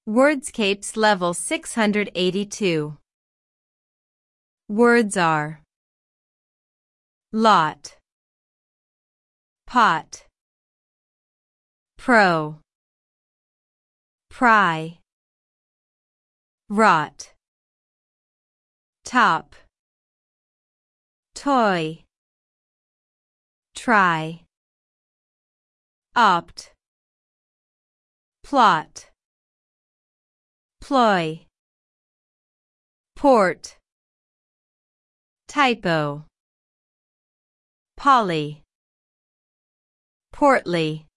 Wordscapes Level 682. Words are lot, pot, pro, pry, rot, top, toy, try, opt, plot, ploy, port, typo, poly, portly.